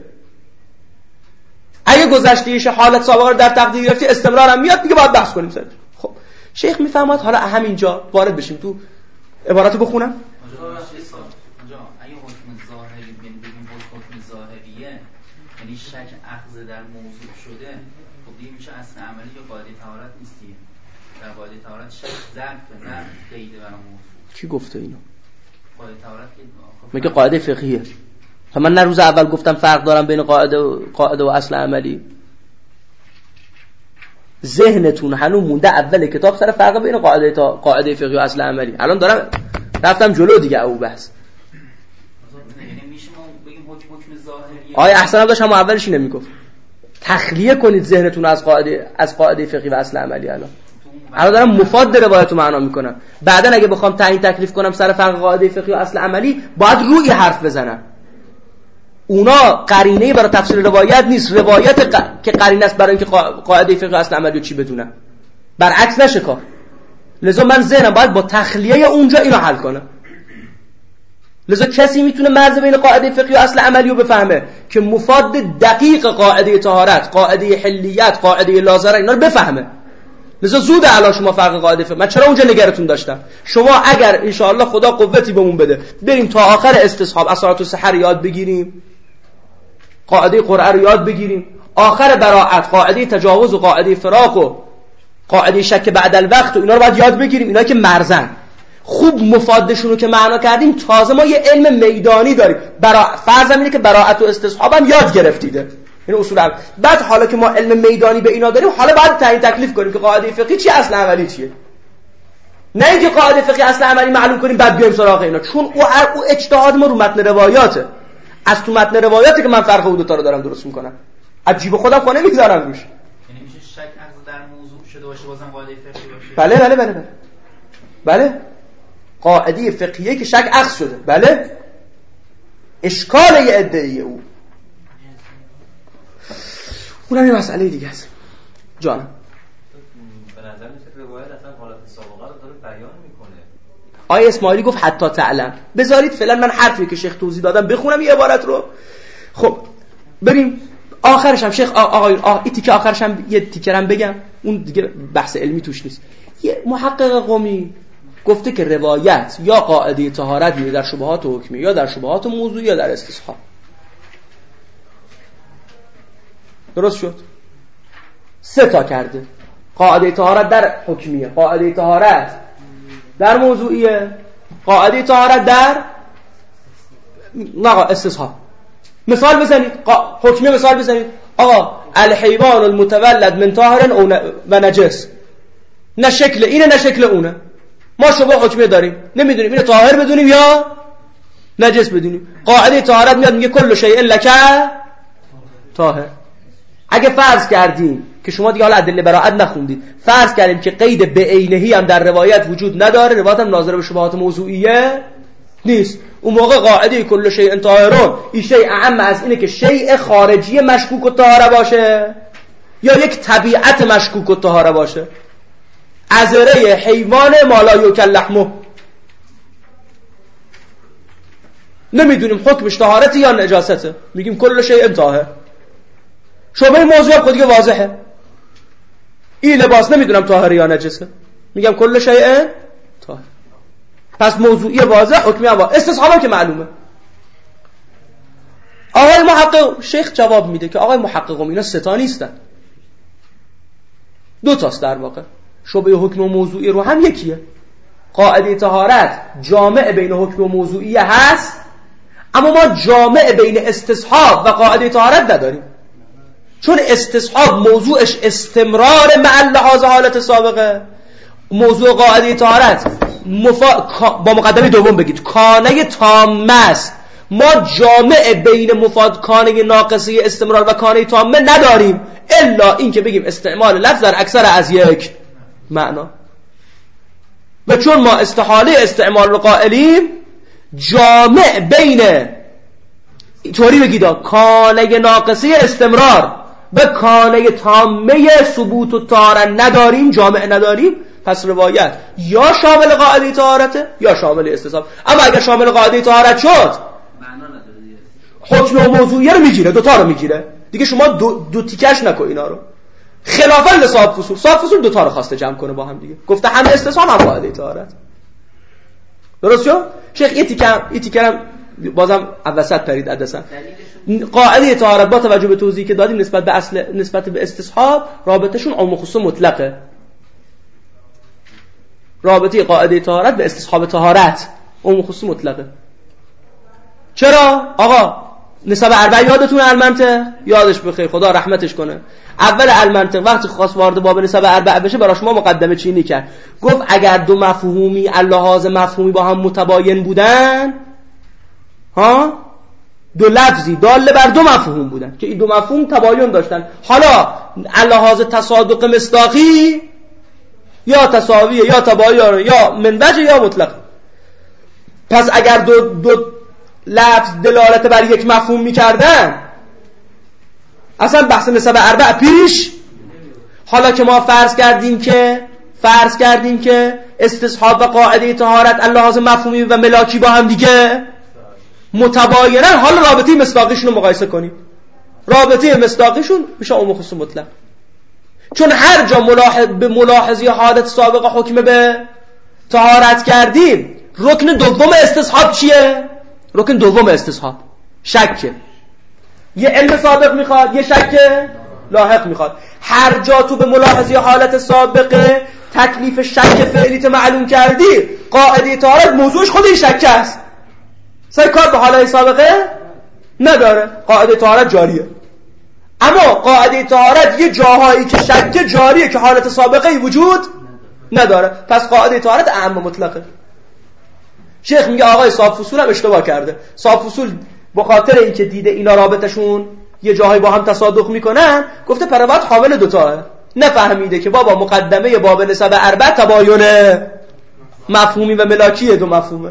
اگه گذشته ایشه حالت سابقه رو در تقدیر گرفتی، استمرار هم میاد، دیگه باید بحث کنیم سر. خب شیخ میفهمد. حالا همینجا وارد بشیم تو عبارت بخونم. اونجا اگه حکم ظاهری بگیم حکم ظاهریه، یعنی شک اخذ در موضوع شده، خب دیگه میشه اصل عملی یا قاعده طهارت نیستی. در قاعده طهارت شک ظرف نه قید برای موضوع. کی گفته اینو؟ قاعده طهارت میگه قاعده فقهیه. من نه روز اول گفتم فرق دارم بین قاعده و قاعده و اصل عملی. ذهنتون هنوز مونده اول کتاب سر فرق بین قاعده تا قاعده فقهی و اصل عملی. الان دارم رفتم جلو دیگه او بحث. یعنی میشه ما بگیم حکم حکم ظاهریه. آیا احسن هم داشت هم اولش اینو میگفت. تخلیه کنید ذهنتون از قاعده از قاعده فقهی و اصل عملی. الان الان دارم مفاد روایتو معنا میکنم. بعدن اگه بخوام تعیین تکلیف کنم سر فرق قاعده فقهی و اصل عملی، باید روی حرف بزنم. اونا قرینه‌ای برای تفسیر روایت نیست. روایت ق... که قرینه است برای اینکه قاعده فقهی و اصل عملی چی بدونم. برعکس نشه کار. لذا من ذهنم باید با تخلیه اونجا اینو حل کنم. لذا کسی میتونه مرز بین قاعده فقهی و اصل عملی رو بفهمه که مفاد دقیق قاعده طهارت، قاعده حلیت، قاعده لازره اینا رو بفهمه. لذا زود علا شما فرق قاعده فقهی. من چرا اونجا نگرتون داشتم؟ شما اگر ان شاء الله خدا قوتی بهمون بده بریم تا آخر استصحاب اصالت السحر یاد بگیریم، قاعده قرعه رو یاد بگیریم، آخر براءت قاعده تجاوز و قاعده فراق و قاعده شک بعد الوقت و اینا رو باید یاد بگیریم. اینا که مرزن خوب مفادشون رو که معنا کردیم، تازه ما یه علم میدانی داریم. برا فرضم اینه که براءت و استصحاب هم یاد گرفتیده، این اصول هم. بعد حالا که ما علم میدانی به اینا داریم، حالا باید تعیین تکلیف کنیم که قاعده فقهی چی، اصل عملی چیه. نه اینکه قاعده فقهی اصل عملی معلوم کنیم بعد بیایم سراغ اینا، چون او او اجتهاد ما رو متن روایاته. از تو متن روایاته که من فرق اون دو تا رو دارم درست میکنم. عجیب خودم خونه میذارم روش. یعنی میشه شک اخذ در موضوع شده باشه بازم قاعده فقهی باشه. بله بله بله بله. بله. قاعده فقهیه که شک اخذ شده. بله. اشکال یه ادعای او. اونم یه مسئله دیگه است. جانم. به نظر میاد روایت اصلا حالت سابقه رو داره بیان میکنه. آیه اسماعیلی گفت حتی تعلم. بذارید فعلا من حرفی که شیخ توضیح دادم بخونم یه عبارت رو. خب بریم آخرش هم شیخ آقای آ این تیکه آخرش هم یه تیکه هم بگم، اون دیگه بحث علمی توش نیست. یه محقق قمی گفته که روایت یا قاعده طهارت میره در شبهات حکمی، یا در شبهات موضوعی، یا در استصحاب. درست شد؟ سه تا کرده. قاعده طهارت در حکمیه، قاعده طهارت در موضوعیه، قاعده طهارت در نه استصحاب. مثال بزنید، حکمی مثال بزنید. آقا الحیوان المتولد من طاهر و نجس، نه شکل اینه نه شکل اونه، ما شبه حکمی داریم، نمیدونیم اینو طاهر بدونیم یا نجس بدونیم. قاعده طهارت میاد میگه کل شیء لک طاهر. اگه فرض کردیم که شما دیگه حالا ادله براءت نخوندید، فرض کردیم که قید به عینهی هم در روایت وجود نداره، روایت هم ناظر به شبهات موضوعیه نیست، اون موقع قاعده کل شیء طاهرون این شیء اعم از اینه که شیء خارجی مشکوک الطهاره باشه یا یک طبیعت مشکوک الطهاره باشه. عذره حیوان مالا یوکل لحمه، نمیدونیم حکمش طهارت یا نجاسته، میگیم کل شیء طاهر. شبهه موضوع خود دیگه واضحه، این لباس نمیدونم طاهر یا نجسه، میگم کل شیء طاهر. پس موضوعی واضح، حکمی هم واضح، استصحابم که معلومه. آقای محقق شیخ جواب میده که آقای محققم اینا سه تا نیستن، دو تاست در واقع. شبهه حکم و موضوعی رو هم یکیه. قاعده طهارت جامع بین حکم و موضوعی هست، اما ما جامع بین استصحاب و قاعده طهارت نداریم، چون استصحاب موضوعش استمرار مع لحاظ حالت سابقه، موضوع قاعده طهارت مفا... با مقدمه دوم بگید کانه تامه است. ما جامع بین مفاد کانه ناقصه استمرار و کانه تامه نداریم، الا این که بگیم استعمال لفظ در اکثر از یک معنا. و چون ما استحاله استعمال رو قائلیم، جامع بین طوری بگید کانه ناقصه استمرار و کانه تامه ثبوت و طهارت نداریم، جامع نداریم، پس روایت یا شامل قاعده طهارته یا شامل استصحاب. اما اگر شامل قاعده طهارت شد حکم و موضوعیه رو میگیره، دوتا رو میگیره دیگه. شما دو, دو تیکش نکن اینا رو، خلافا لصاحب فصول. صاحب فصول دوتا رو خواسته جمع کنه با هم دیگه، گفته هم استصحاب هم قاعده طهارت. درست شد؟ شیخ یه تیکم یه تیکم بازم وسط پرید عدسن. قاعده طهارت با توجه به توضیحی که دادیم نسبت به اصل نسبت به استصحاب رابطهشون عام خصوص مطلقه. رابطه قاعده طهارت به استصحاب طهارت عام خصوص مطلقه. چرا؟ آقا نسب اربع یادتون المنطق؟ یادش بخیر، خدا رحمتش کنه. اول المنطق وقتی خواست وارد باب نسب اربع بشه برای شما مقدمه چینی کرد، گفت اگر دو مفهومی اللحاظ مفهومی با هم متباین بودن، ها دو لفظی داله بر دو مفهوم بودن که این دو مفهوم تباین داشتن، حالا اللحاظ تصادق مصداقی یا تساویه یا تباین یا من وجه یا مطلق. پس اگر دو, دو لفظ دلالت بر یک مفهوم میکردن اصلا بحث نسب اربع پیش. حالا که ما فرض کردیم که فرض کردیم که استصحاب و قاعده طهارت اللحاظ مفهومی و ملاکی با هم دیگه متباینن، حالا رابطه مصداقیشون رو مقایسه کنیم. رابطه مصداقیشون میشه عموم خصوص مطلق، چون هر جا ملاحظ به ملاحظه حالت سابقه حکم به طهارت کردیم، رکن دوم استصحاب چیه؟ رکن دوم استصحاب شک، یه علم سابق میخواد، یه شک لاحق میخواد. هر جا تو به ملاحظه حالت سابقه تکلیف شک فعلیت معلوم کردی، قاعده طهارت موضوعش خود این شک است، سر کار به حالت سابقه نداره، قاعده طهارت جاریه. اما قاعده طهارت یه جاهایی که شک جاریه که حالت سابقه وجود نداره، پس قاعده طهارت اعم مطلقه. شیخ میگه آقای صاحب فصول هم اشتباه کرده. صاحب فصول به خاطر اینکه دیده اینا رابطشون یه جاهایی با هم تصادق میکنن، گفته پروات حامل دوتاه، نفهمیده که بابا مقدمه باب نسب اربع تباین مفهومی و ملاکی دو مفهومه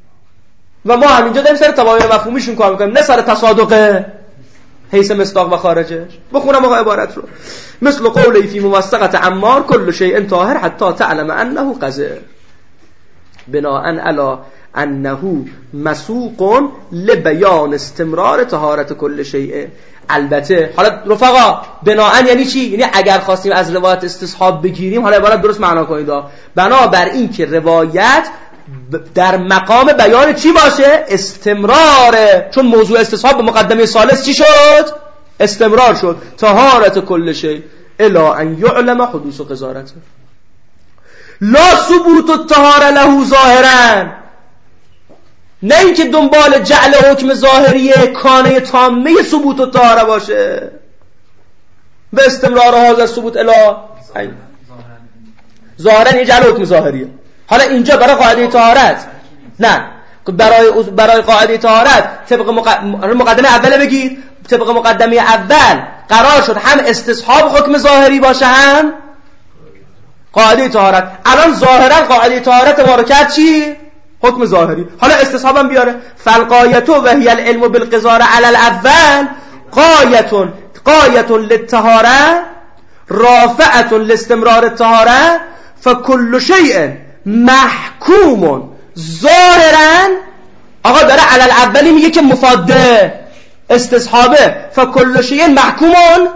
و ما همینجا داریم سر تباین مفهومیشون کار میکنیم، نه سر تصادق حیث مصداق و خارجش. بخونم آقا عبارت رو. مثل قولی فی موثقت عمار کل شیء طاهر حتی تعلم انه قذر بناء علی انه مسوق لبیان استمرار طهارت کل شیء. البته حالا رفقا بناء یعنی چی؟ یعنی اگر خواستیم از روایت استصحاب بگیریم، حالا عبارت درست معنا کنید، بنابر این که روایت در مقام بیان چی باشه؟ استمراره، چون موضوع استصحاب به مقدمه ثالث چی شد؟ استمرار شد. طهارت کل شیء الا ان یعلم حدوث قذارته لا ثبوت الطهاره له ظاهرا. نه اینکه دنبال جعل حکم ظاهری کانه تامه ثبوت و طهاره باشه به استمرار حاضر ثبوت الی ظاهرا یه جعل حکم ظاهریه. حالا اینجا برای قاعده طهارت نه برای برای قاعده طهارت طبق مقدمه اول بگید، طبق مقدمه اول قرار شد هم استصحاب حکم ظاهری باشه هم قاعده طهارت. الان ظاهرا قاعده طهارت ما رو کرد چی؟ حکم ظاهری. حالا استصحابم بیاره. فالقایتو و هی العلم بالقذاره علی الاول قایتون قایتون للطهاره رافعه لاستمرار الطهاره فكل شیء محکوم ظاهرا. آقا داره علی الاولی میگه که مفاده استصحابه فكل شیء محکوم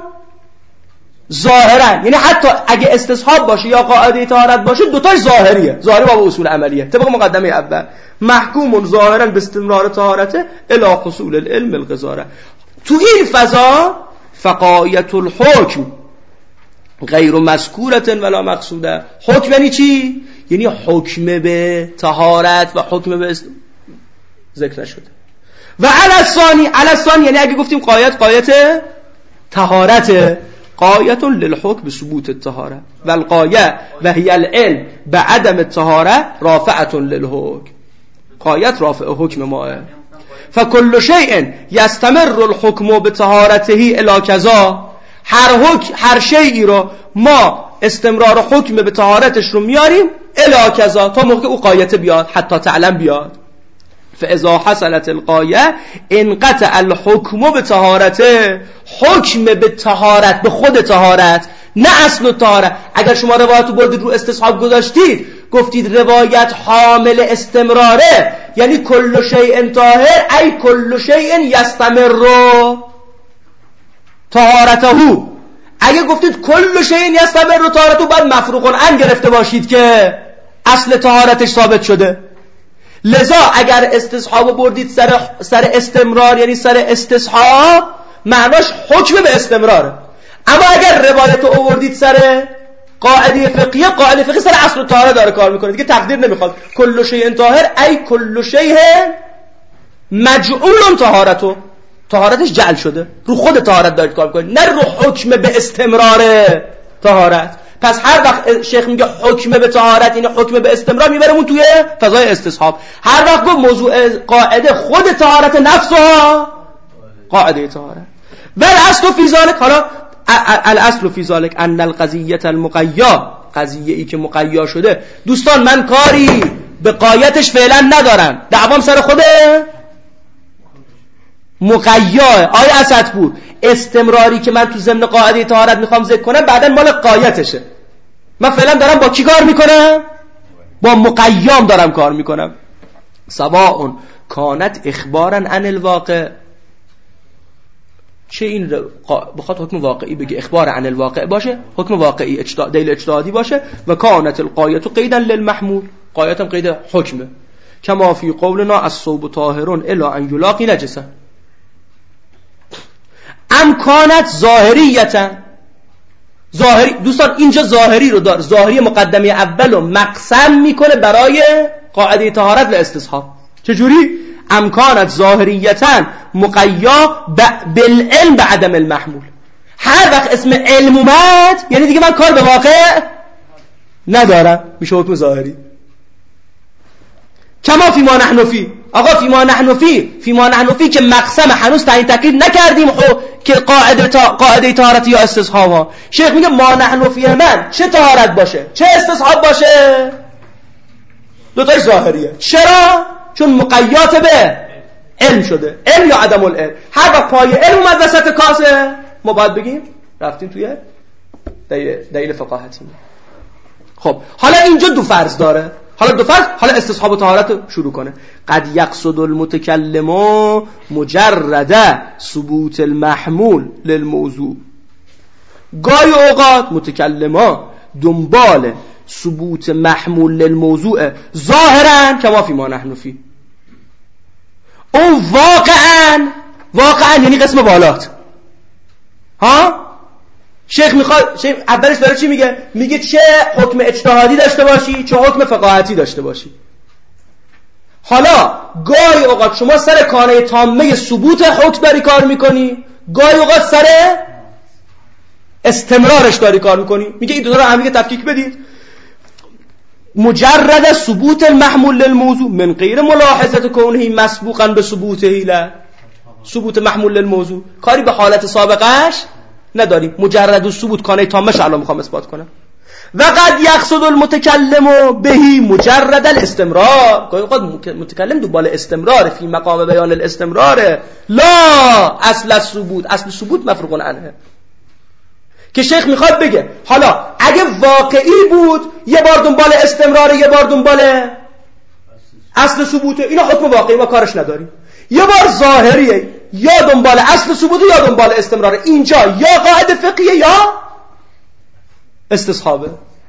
ظاهرا، یعنی حتی اگه استصحاب باشه یا قاعده طهارت باشه دوتاش ظاهریه، ظاهری با اصول عملیه طبق مقدمه اول. محکوم ظاهرا به استمرار طهارته الی حصول العلم القذاره. تو این فضا فقایت الحکم غیر مذکورة ولا مقصوده. حکم یعنی چی؟ یعنی حکم به طهارت و حکم به است... ذکر شده. و علی الثانی علی الثانی یعنی اگه گفتیم قایت قایت طهارت قایت للحکم بثبوت الطهاره و القایه و هی العلم بعدم الطهاره رافعه للحکم. قایت رافع حکم ماه. فكل شیء یستمر الحکم بطهارته الی کذا. هر حکم هر شیئی رو ما استمرار حکم به طهارتش رو میاریم الی کذا تا موقع او قایت بیاد حتی تعلم بیاد. فاذا حصلت القایه انقطع الحکم به طهارته. حکم به طهارت به خود طهارت نه اصل طهارت. اگر شما روایت رو بردید رو استصحاب گذاشتید گفتید روایت حامل استمراره یعنی کل شیء طاهر ای کل شیء یستمر طهارته. اگه گفتید کل شیء یستمر طهارته بعد مفروق عن گرفته باشید که اصل طهارتش ثابت شده. لذا اگر استصحاب بردید سر سر استمرار یعنی سر استصحاب معناش حکم به استمراره. اما اگر روایت رو آوردید سر قاعده فقهیه قاعده فقهی سر اصل طهاره داره کار میکنه دیگه تقدیر نمیخواد. کل شیء طاهر ای کل شیء مجعول طهارته. طهارتش جعل شده رو خود طهارت داره کار میکنه نه رو حکم به استمرار طهارت. پس هر وقت شیخ میگه حکم به طهارت این حکم به استمرار میبرمون توی فضای استصحاب. هر وقت گفت موضوع قاعده خود طهارت نفسها قاعده طهارت. بل اصل فی ذلک حالا الاصل فی ذلک ان القضیه المقیا قضیه ای که مقیا شده. دوستان من کاری به قایتش فعلا ندارم دعوام سر خوده مقیا. آیا اسدپور استمراری که من تو ضمن قاعده طهارت میخوام ذکر کنم بعداً مال قایتشه. من فعلا دارم با کی کار میکنم؟ با مقیام دارم کار میکنم. سواء کانت اخبارا عن الواقع. چه این بخواد حکم واقعی بگه اخبار عن الواقع باشه حکم واقعی اجتهاد دلیل اجتهادی باشه. و کانت القایت قیدا للمحمول قایتم قید حکمه کما فی قولنا الصوب طاهرون الا ان یلاقی نجسا. امکانت ظاهریتا ظاهری. دوستان اینجا ظاهری رو داره ظاهری مقدمه اول رو مقسم میکنه برای قاعده طهارت و استصحاب. چجوری؟ امکانت ظاهریتا مقیا بالعلم بعدم المحمول. هر وقت اسم علم اومد یعنی دیگه من کار به واقع ندارم میشه حکم ظاهری. کما فی ما نحن فی. آقا فی ما نحن فی فی ما نحن فی که مقسم هنوز تعیین تکلیف نکردیم که قاعده تا قاعده طهارت یا استصحاب ها. شیخ میگه ما نحن فی من چه طهارت باشه چه استصحاب باشه دو تاش ظاهریه. چرا؟ چون مقیات به علم شده. علم یا عدم العلم. هر وقت پای علم اومد وسط کاسه ما باید بگیم رفتیم توی دلیل فقاهتی. خب حالا اینجا دو فرض داره. حالا دو فرض حالا استصحاب و طهارت شروع کنه. قد یقصد المتکلم مجرد ثبوت المحمول للموضوع. گاهی اوقات متکلما دنبال ثبوت محمول للموضوع ظاهرا کما فی ما نحن فی. اون واقعا واقعا یعنی قسم بالات. ها شیخ میخواد شیخ اولش داره چی میگه؟ میگه چه حکم اجتهادی داشته باشی چه حکم فقاهتی داشته باشی. حالا گاهی اوقات شما سر کانه تامه ثبوت حکم داری کار میکنی، گاهی اوقات سر استمرارش داری کار میکنی. میگه این دو تا رو هم دیگه تفکیک بدید. مجرد ثبوت المحمول للموضوع من غیر ملاحظه کونه مسبوقا به ثبوته لا، ثبوت محمول للموضوع کاری به حالت سابقش نداریم، مجرد ثبوت کانه تامش الان میخوام اثبات کنم. و قد یقصد المتکلم بهی مجرد الاستمرار، گاهی اوقات متکلم دنبال استمرار فی مقام بیان الاستمرار لا اصل الثبوت، اصل ثبوت مفروغ عنه. که شیخ میخواد بگه حالا اگه واقعی بود یه بار دنبال استمرار، یه بار دنبال اصل ثبوته، اینا حکم واقعی ما کارش نداریم. یه بار ظاهریه، یا دنبال اصل ثبوته یا دنبال استمرار. اینجا یا قاعده فقهیه یا استصحابه.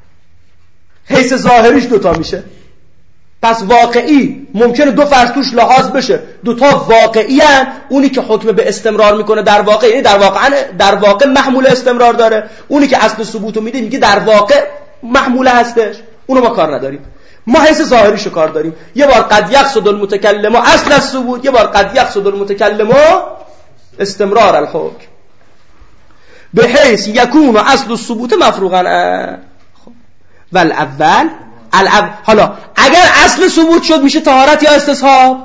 حیث ظاهریش دوتا میشه. پس واقعی ممکنه دو فرض توش لحاظ بشه، دوتا واقعی هن. اونی که حکم به استمرار میکنه در واقع، یعنی در واقع در واقع محمول استمرار داره. اونی که اصل ثبوتو میده میگه در واقع محمول هستش. اونو ما کار نداریم، ما حیث ظاهریشو کار داریم. یه بار قد یقصد المتکلم اصل الثبوت، یه بار قد یقصد المتکلم استمرار الحکم به حیث یکون اصل الثبوت مفروغا. ول اول الاول، حالا اگر اصل ثبوت شد میشه طهارت یا استصحاب؟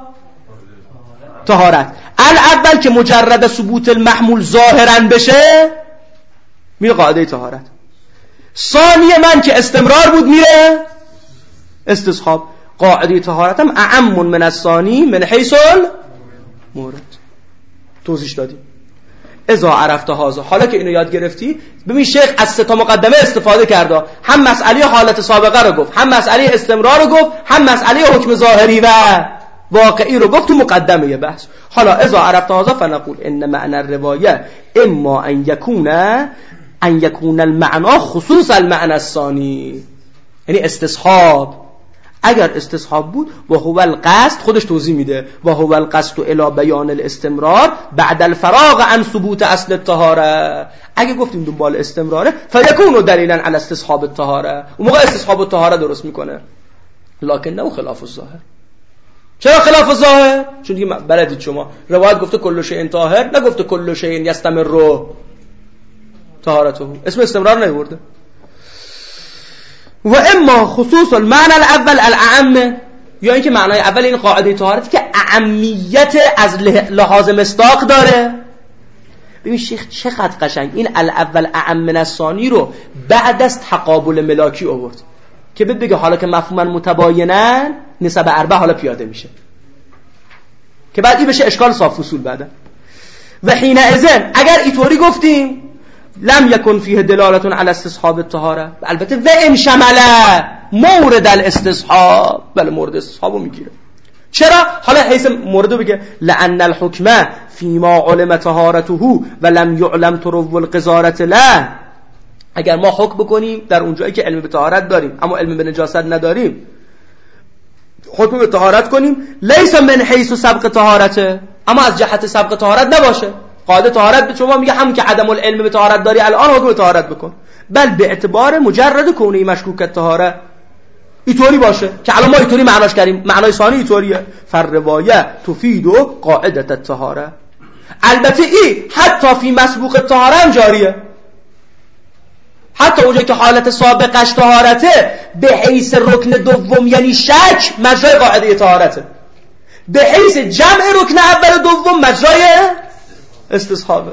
طهارت. الاول که مجرد ثبوت المحمول ظاهرا بشه میره قاعده طهارت. ثانی من که استمرار بود میره استصحاب. قاعده طهارت هم اعم من الثانی من حیث المورد. توضیح دادیم. اذا عرفت هذا، حالا که اینو یاد گرفتی ببین شیخ از سه تا مقدمه استفاده کرده. هم مسئله حالت سابقه رو گفت، هم مسئله استمرار رو گفت، هم مسئله حکم ظاهری و واقعی رو گفت تو مقدمه بحث. حالا اذا عرفت هذا فنقول ان معنى الروایه اما ان یکون ان یکون المعنى خصوص المعنى الثانی، یعنی استصحاب. اگر استصحاب بود و هو القصد، خودش توضیح میده و هو القصد الی بیان الاستمرار بعد الفراغ عن ثبوت اصل الطهاره. اگه گفتیم دنبال استمراره فیکون دلیلا علی استصحاب الطهاره، اون موقع استصحاب الطهاره درست میکنه. لکن نه خلاف الظاهر. چرا خلاف الظاهر؟ چون دیگه بلدید شما روایت گفته کل شیء طاهر، نگفته کل شیء یستمر طهارته، اسم استمرار نیورده. و اما خصوص المعنى الاول الاعم، یا اینکه معنای اول این قاعده طهارتی که اهمیت از لحاظ مصداق داره. ببین شیخ چقدر قشنگ این الاول اعم من الثانی رو بعد از تقابل ملاکی آورد که بگه حالا که مفهوما متباینن نسب اربع حالا پیاده میشه، که بعد این بشه اشکال صاف اصول بعدا. و حین اذن اگر اینطوری گفتیم لم یکن فیه دلالتون علی استصحاب الطهاره، البته و ان شمل مورد الاستصحاب، بله مورد استصحابو میگیره. چرا؟ حالا حیث موردو بگه لان الحکم فيما علم طهارته و لم يعلم ترو القذاره له. اگر ما حکم بکنیم در اونجایی که علم به طهارت داریم اما علم به نجاست نداریم، حکم به طهارت کنیم لیس من حیث سبق طهارته، اما از جهت سبق طهارت نباشه. قاعده طهارت به شما میگه هم که عدم العلم به طهارت داری الان حکم به طهارت بکن، بل به اعتبار مجرد کونه مشکوک طهاره اینطوری باشه که الان ما اینطوری معناش کردیم. معنای ثانی اینطوریه فالروایه تفید و قاعده الطهاره. البته این حتی فی مسبوق طهاره هم جاریه، حتی اونجا که حالت سابقش طهارته به حیث رکن دوم یعنی شک مجرای قاعده طهارته، به حیث جمع رکن اول دوم مجرای استصحابه.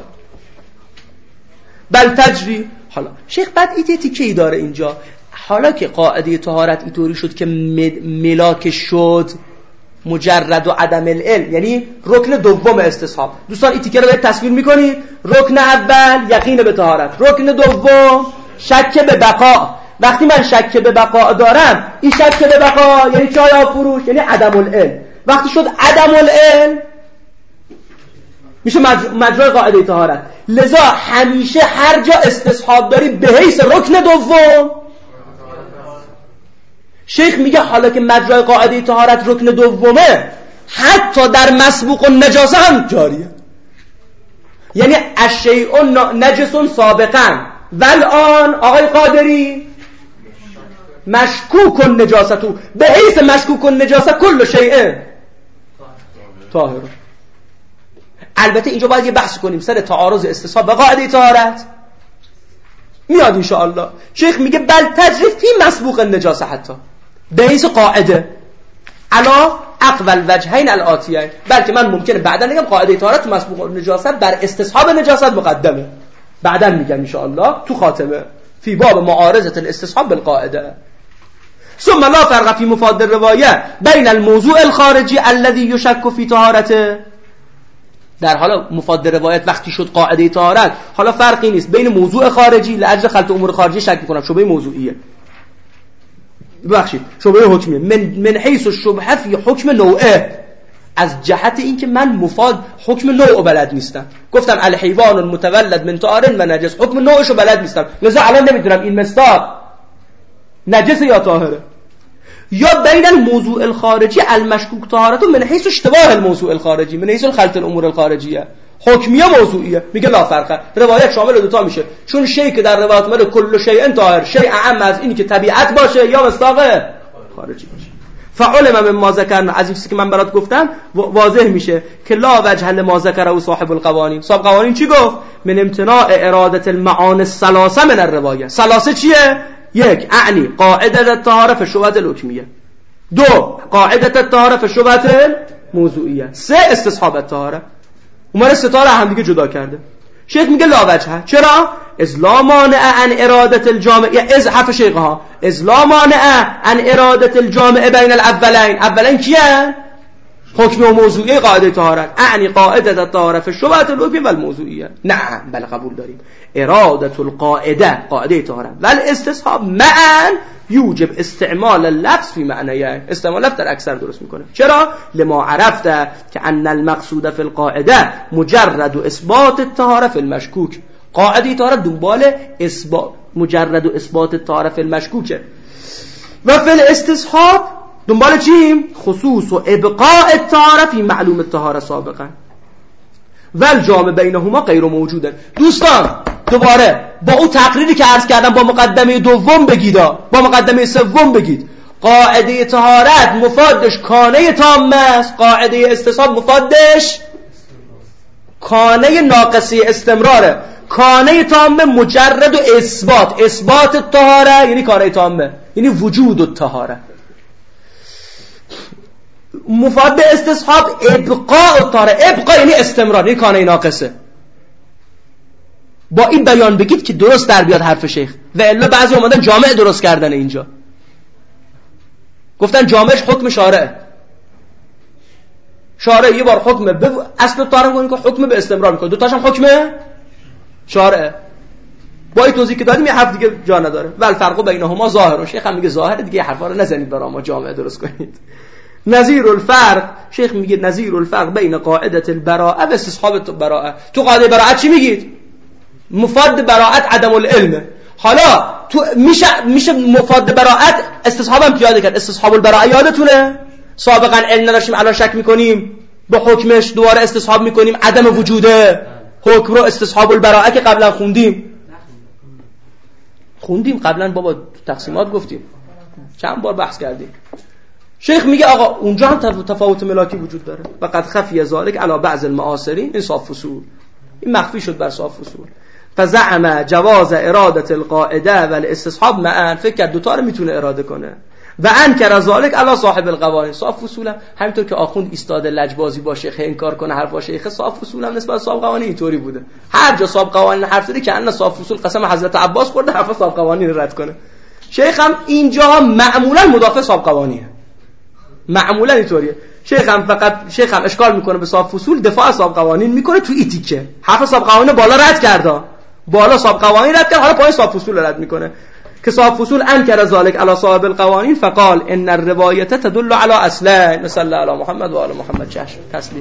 بل تجری. حالا شیخ بعد ایت تیکه‌ای داره اینجا، حالا که قاعده طهارت اینطوری شد که ملاک شد مجرد و عدم العلم، یعنی رکن دوم استصحاب. دوستان این تیکه رو باید تصویر میکنید. رکن اول یقین به طهارت، رکن دوم شک به بقا. وقتی من شک به بقا دارم، این شک به بقا یعنی چای فروش، یعنی عدم العلم. وقتی شد عدم العلم میشه مجرای قاعده طهارت. لذا همیشه هر جا استصحاب داری به حیث رکن دوم. شیخ میگه حالا که مجرای قاعده طهارت رکن دومه، حتی در مسبوق النجاسه هم جاریه. یعنی الشیء نجس سابقا والآن آقای قادری مشکوک النجاسه، به حیث مشکوک النجاسه کل شیء طاهر. البته اینجا باید یه بحث کنیم سر تعارض استصحاب با قاعده طهارت میاد ان شاء الله. شیخ میگه بل تجری فی مسبوق النجاسه حتی به حیث قاعده علا اقوال وجهین الاتیین، بلکه من ممکنه بعدا بگم قاعده طهارت تو مسبوق النجاسه بر استصحاب نجاست مقدمه، بعدا میگم ان شاء الله تو خاتمه فی باب معارضه الاستصحاب بالقاعده. ثم لا فرق فی مفاد الروايه بین الموضوع الخارجی الذي يشك فی طهارته، در حالا مفاد روایت وقتی شد قاعده طهارت حالا فرقی نیست بین موضوع خارجی لاجل خلط امور خارجی شک میکنم شبهه موضوعیه ببخشید شبهه حکمیه من من حیث الشبهه فی حکم نوعه، از جهت اینکه من مفاد حکم نوع بلد نیستم. گفتم الحیوان المتولد من طاهر و نجس، حکم نوعشو بلد نیستم لذا الان نمیدونم این مستاق نجس یا طاهره. یا بین الموضوع الخارجی المشکوک طهارته من حیث اشتباه الموضوع الخارجی من حیث خلط الامور الخارجیه، حکمیه موضوعیه. میگه لا فرقه، روایت شامل دو تا میشه، چون شیء که در روایت اومده کل شیء طاهر، شیء اعم از اینی که طبیعت باشه یا مصداق خارجی باشه. فعلم من ما ذکرنا، از این چیزی که من برات گفتم واضح میشه که لا وجه لما ذکره صاحب القوانین. صاحب قوانین چی گفت؟ من امتناع اراده المعانی الثلاثه من الروايه. ثلاثه چیه؟ یک اعنی قاعده الطهاره فی الشبهه الحکمیه، دو قاعده الطهاره فی الشبهه الموضوعیه، سه استصحاب الطهاره. عمر ستاره هم دیگه جدا کرده. شیخ میگه لا وجه، چرا؟ از لا مانع عن اراده الجامع، از حرف شیخ ها، از لا مانع عن اراده الجامع بین الاولین. اولین کیه؟ حکم و موضوعی قاعده طهارت، اعنی قاعده الطهاره فی الشبهه الحکمیه و الموضوعیه. نه بله قبول داریم. اراده القاعده قاعده طهارت و الاستصحاب معا یوجب استعمال اللفظ فی معنیه، استعمال لفظ در اکثر درست میکنه. چرا؟ لما عرفته که ان المقصود فی القاعده مجرد اثبات الطهاره فی المشکوک. قاعده طهارت دنبال اثبات مجرد اثبات الطهاره فی المشکوکه و فی الاستصحاب دنبال چیم؟ خصوص و ابقاء الطهاره فی معلوم الطهاره سابقا و الجامع بینهما غیر موجوده. دوستان دوباره با اون تقریری که عرض کردم با مقدمه دوم بگید، با مقدمه سوم بگید قاعده طهارت مفادش کانه تامه است، قاعده استصحاب مفادش کانه ناقصی استمراره. کانه تامه مجرد و اثبات، اثبات الطهاره یعنی کانه تامه یعنی وجود الطهاره. مفاد استصحاب ابقاء الطهاره، ابقاء یعنی استمرار یعنی کانه ناقصه. با این بیان بگید که درست در بیاد حرف شیخ، و الا بعضی اومدن جامع درست کردن اینجا، گفتن جامعش حکم شارعه، شارع یه بار حکم به اصل طهارت میگه که حکم به استمرار میکنه، دو تاشم حکم شارعه. با این توضیح که دادیم یه حرف دیگه جا نداره. ول فرق بینهما ظاهر، شیخ هم میگه ظاهر دیگه، حرفا رو نزنید برای ما جامع درست کنید. نظیر الفرق، شیخ میگه نظیر الفرق بین قاعده البراءه و استصحاب البراءه. تو قاعده براءت چی میگید؟ مفاد براءت عدم العلم. حالا تو میشه میشه مفاد براءت استصحابم پیاده کرد. استصحاب البراءه یادتونه سابقا علم نداشتیم الان شک میکنیم با حکمش دوباره استصحاب میکنیم عدم وجوده حکم رو. استصحاب البراءه که قبلا خوندیم خوندیم قبلا بابا تقسیمات گفتیم چند بار بحث کردیم. شیخ میگه آقا اونجا هم تفاوت ملاکی وجود داره و قد خفی ذلك علی بعض المعاصرین این صاف فصول، این مخفی شد بر صاف فصول. فزعم جواز اراده القاعده و الاستصحاب معا، فکر کرد دوتا رو میتونه اراده کنه. و انکر ذلك علی صاحب القوانین، صاف فصول همینطور که آخوند ایستاده لجبازی با شیخ انکار کنه حرف با شیخ، صاف فصول هم نسبت صاحب قوانین اینطوری بوده. هر جا صاحب قوانین حرف زده که ان صاف فصول قسم حضرت عباس خورده حرف صاحب قوانین رد کنه. شیخ هم اینجا معمولا مدافع صاحب قوانینه، معمولا اینطوریه. شیخ هم فقط شیخ هم اشکال میکنه به صاحب فصول، دفاع از صاحب قوانین میکنه تو ایتیکه. حرف صاحب قوانین بالا رد کرده، بالا صاحب قوانین رد کرد، حالا پای صاحب فصول رد میکنه که صاحب فصول انکر ذلك علی صاحب القوانین فقال ان الروایت تدل علی اصلین صلی علی محمد و آل محمد. چشم تسلیم.